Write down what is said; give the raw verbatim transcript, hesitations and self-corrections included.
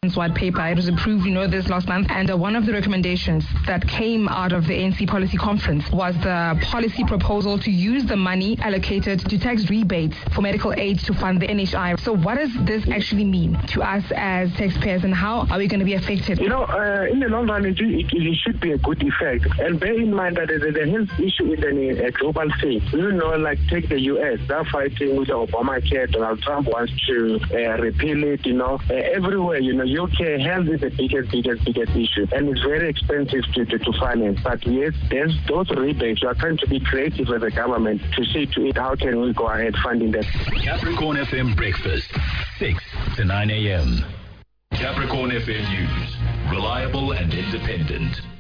white paper. It was approved, you know, this last month. And uh, one of the recommendations that came out of the A N C policy conference was the policy proposal to use the money allocated to tax rebates for medical aid to fund the N H I. So what does this actually mean to us as taxpayers, and how are we going to be affected? You know, uh, in the long run, it, it, it should be a good effect. And bear in mind that the, the health issue is a, a global thing. You know, like take the U S. They're fighting with the Obamacare. Donald Trump wants to uh, repeal it, you know. Uh, everywhere, you know, U K health is the biggest, biggest, biggest issue. And it's very expensive to, to, to finance. But yes, there's those rebates. You are trying to be creative as a government to see to it how can we go ahead funding that. Capricorn F M Breakfast, six to nine a.m. Capricorn F M News, reliable and independent.